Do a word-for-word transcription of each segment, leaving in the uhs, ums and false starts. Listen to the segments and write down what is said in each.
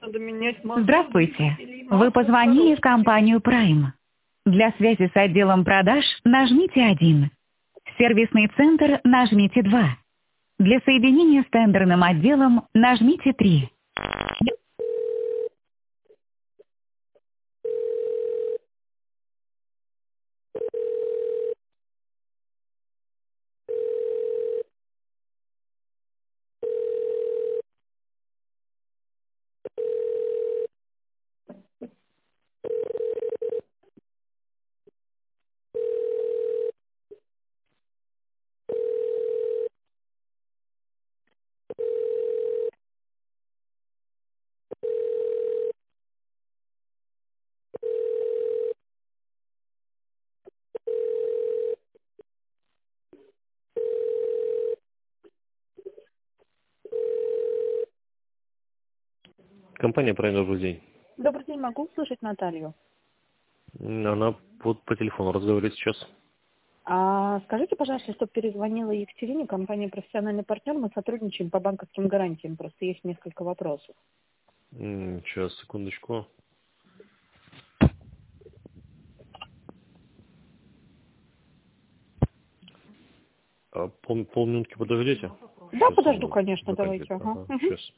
надо менять масло. Здравствуйте. Вы позвонили в компанию Prime. Для связи с отделом продаж нажмите один. Сервисный центр нажмите два. Для соединения с тендерным отделом нажмите три. Компания Prime, добрый день. Добрый день, могу услышать Наталью? Она вот по телефону разговаривает сейчас. А скажите, пожалуйста, чтобы перезвонила Екатерине, компания «Профессиональный партнер», мы сотрудничаем по банковским гарантиям, просто есть несколько вопросов. М, Сейчас, секундочку. А, Пол, полминутки подождите. Да, Сейчас подожду, она конечно, заканчивает. давайте. Ага. Ага, Мгм. сейчас.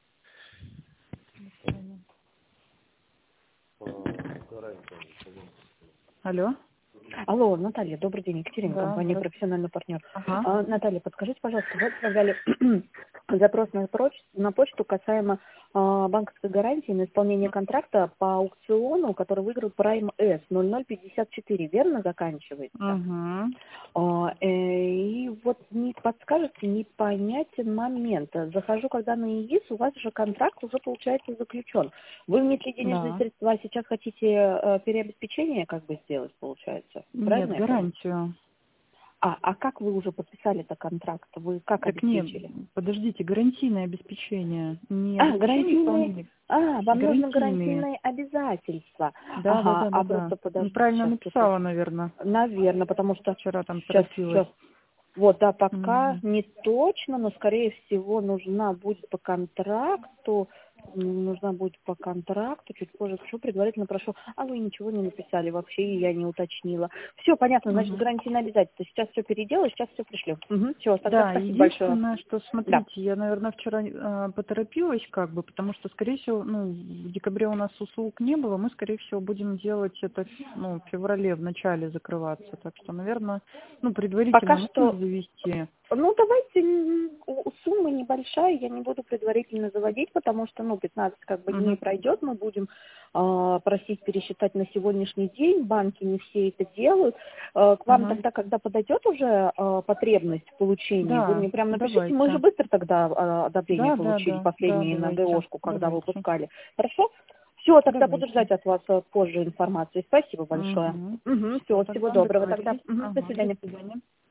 Алло. Алло, Наталья, добрый день, Екатерина, Да, компания здравствуйте. «Профессиональный партнер». Ага. А, Наталья, подскажите, пожалуйста, вы отправляли запрос на, проч- на почту касаемо а, банковской гарантии на исполнение контракта по аукциону, который выиграл Prime S ноль ноль пятьдесят четыре, верно заканчивается? Угу. А, э, и вот не подскажете, непонятен момент. Захожу, когда на ИИС, у вас же контракт уже, получается, заключен. Вы внесли денежные Да. средства, а сейчас хотите э, переобеспечение как бы сделать, получается? Нет, Правильно я поняла? гарантию. А, а как вы уже подписали этот контракт? Вы как Так нет, обеспечили? подождите, гарантийное обеспечение. Не А, обеспечение гарантийные... исполнения. А, вам нужно Гарантийные. гарантийные обязательства. Да, да, Ага, да, да, а да. просто подождите, Неправильно сейчас, написала, наверное. наверное, потому что Вчера там сейчас, торопилась. сейчас, вот, да, пока Угу. не точно, но, скорее всего, нужна будет по контракту, м, нужна будет по контракту, чуть позже скажу, предварительно прошу, а вы ничего не написали вообще, и я не уточнила. Все, понятно, значит, Угу. гарантийное обязательство. Сейчас все переделаю, сейчас все пришлю. Все, тогда Да, спасибо большое. единственное, что, Да. смотрите, я, наверное, вчера э, поторопилась, как бы, потому что, скорее всего, ну, в декабре у нас услуг не было, мы, скорее всего, будем делать это, ну, в феврале, в начале закрываться, так что, наверное, ну, Пока предварительно нужно что завести. Ну, давайте, м, у- сумма небольшая, я не буду предварительно заводить, потому что, ну, пятнадцать как бы дней Угу. пройдет, мы будем а, просить пересчитать на сегодняшний день, банки не все это делают. А, к вам Угу. тогда, когда подойдет уже а, потребность в получении, вы Да, мне прям напишите, мы же давайте. быстро тогда а, одобрение Да, да, получили, да, да, последние на давайте, ГОшку, когда давайте, выпускали. Хорошо? Все, тогда буду давайте. ждать от вас а, позже информации. Спасибо большое. Угу. Угу, Все, все, всего тогда доброго тогда. договорились. Мгм, до Ага, до свидания. свидания.